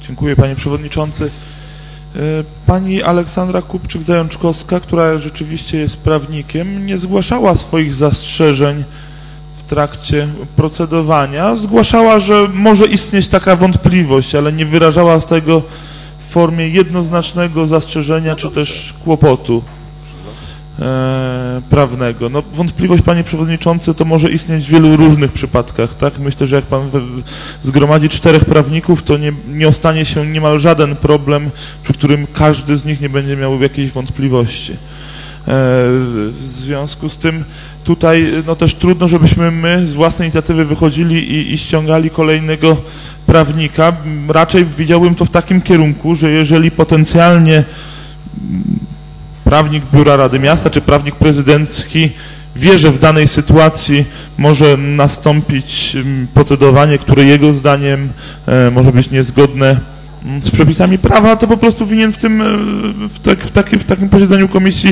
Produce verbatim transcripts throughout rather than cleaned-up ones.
Dziękuję, panie przewodniczący. Pani Aleksandra Kupczyk-Zajączkowska, która rzeczywiście jest prawnikiem, nie zgłaszała swoich zastrzeżeń w trakcie procedowania. Zgłaszała, że może istnieć taka wątpliwość, ale nie wyrażała z tego w formie jednoznacznego zastrzeżenia czy też kłopotu e, prawnego. No, wątpliwość, panie przewodniczący, to może istnieć w wielu różnych przypadkach, tak? Myślę, że jak pan zgromadzi czterech prawników, to nie, nie ostanie się niemal żaden problem, przy którym każdy z nich nie będzie miał jakiejś wątpliwości. W związku z tym tutaj no też trudno, żebyśmy my z własnej inicjatywy wychodzili i, i ściągali kolejnego prawnika. Raczej widziałbym to w takim kierunku, że jeżeli potencjalnie prawnik Biura Rady Miasta czy prawnik prezydencki wie, że w danej sytuacji może nastąpić procedowanie, które jego zdaniem może być niezgodne z przepisami prawa, to po prostu winien w tym, w, tak, w, taki, w takim posiedzeniu komisji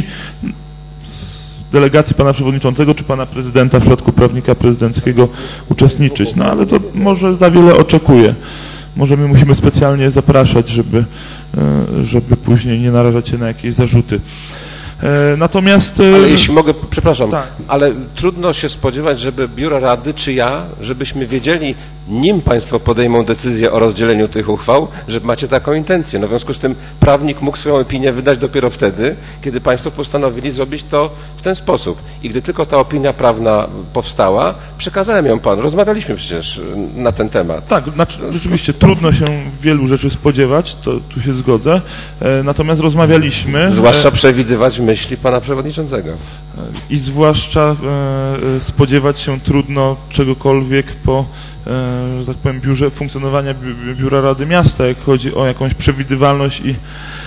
z delegacji pana przewodniczącego czy pana prezydenta w przypadku prawnika prezydenckiego uczestniczyć. No ale to może za wiele oczekuje. Może my musimy specjalnie zapraszać, żeby, żeby później nie narażać się na jakieś zarzuty. Natomiast... Ale jeśli mogę, przepraszam, tak. ale trudno się spodziewać, żeby Biuro Rady, czy ja, żebyśmy wiedzieli, nim państwo podejmą decyzję o rozdzieleniu tych uchwał, że macie taką intencję. No w związku z tym prawnik mógł swoją opinię wydać dopiero wtedy, kiedy państwo postanowili zrobić to w ten sposób. I gdy tylko ta opinia prawna powstała, przekazałem ją panu. Rozmawialiśmy przecież na ten temat. Tak, znaczy, rzeczywiście trudno się wielu rzeczy spodziewać, to tu się zgodzę. Natomiast rozmawialiśmy. Zwłaszcza przewidywać myśli pana przewodniczącego. I zwłaszcza e, spodziewać się trudno czegokolwiek po, e, że tak powiem, biurze funkcjonowania bi Biura Rady Miasta, jak chodzi o jakąś przewidywalność i,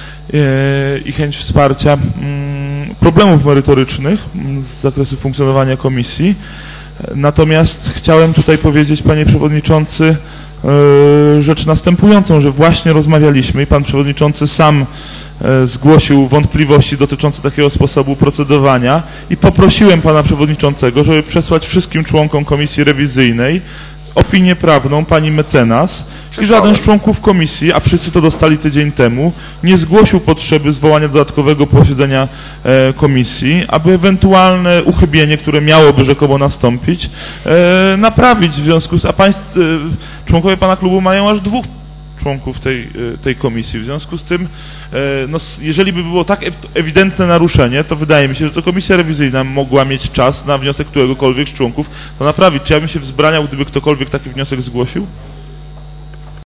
e, i chęć wsparcia m, problemów merytorycznych z zakresu funkcjonowania komisji. Natomiast chciałem tutaj powiedzieć, panie przewodniczący, e, rzecz następującą, że właśnie rozmawialiśmy i pan przewodniczący sam zgłosił wątpliwości dotyczące takiego sposobu procedowania i poprosiłem pana przewodniczącego, żeby przesłać wszystkim członkom komisji rewizyjnej opinię prawną pani mecenas i żaden z członków komisji, a wszyscy to dostali tydzień temu, nie zgłosił potrzeby zwołania dodatkowego posiedzenia e, komisji, aby ewentualne uchybienie, które miałoby rzekomo nastąpić, e, naprawić w związku z... A państwo, e, członkowie pana klubu mają aż dwóch członków tej, tej komisji. W związku z tym, no, jeżeli by było tak ewidentne naruszenie, to wydaje mi się, że to komisja rewizyjna mogła mieć czas na wniosek któregokolwiek z członków to naprawić. Czy ja bym się wzbraniał, gdyby ktokolwiek taki wniosek zgłosił?